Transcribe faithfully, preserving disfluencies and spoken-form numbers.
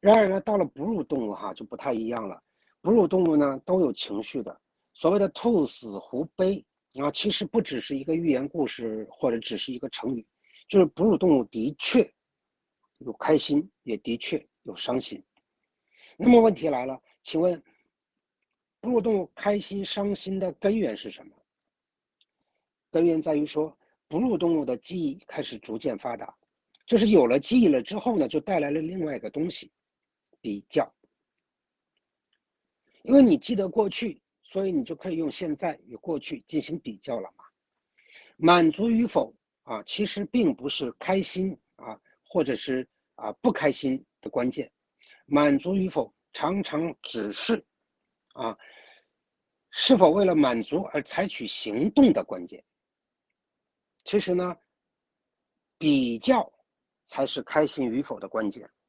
然而呢，到了哺乳动物哈就不太一样了。哺乳动物呢都有情绪的，所谓的兔死狐悲啊，其实不只是一个寓言故事，或者只是一个成语，就是哺乳动物的确有开心，也的确有伤心。那么问题来了，请问哺乳动物开心伤心的根源是什么？根源在于说，哺乳动物的记忆开始逐渐发达，就是有了记忆了之后呢，就带来了另外一个东西，比较。因为你记得过去，所以你就可以用现在与过去进行比较了嘛。满足与否啊，其实并不是开心啊，或者是啊不开心的关键。满足与否常常只是啊是否为了满足而采取行动的关键。其实呢，比较才是开心与否的关键。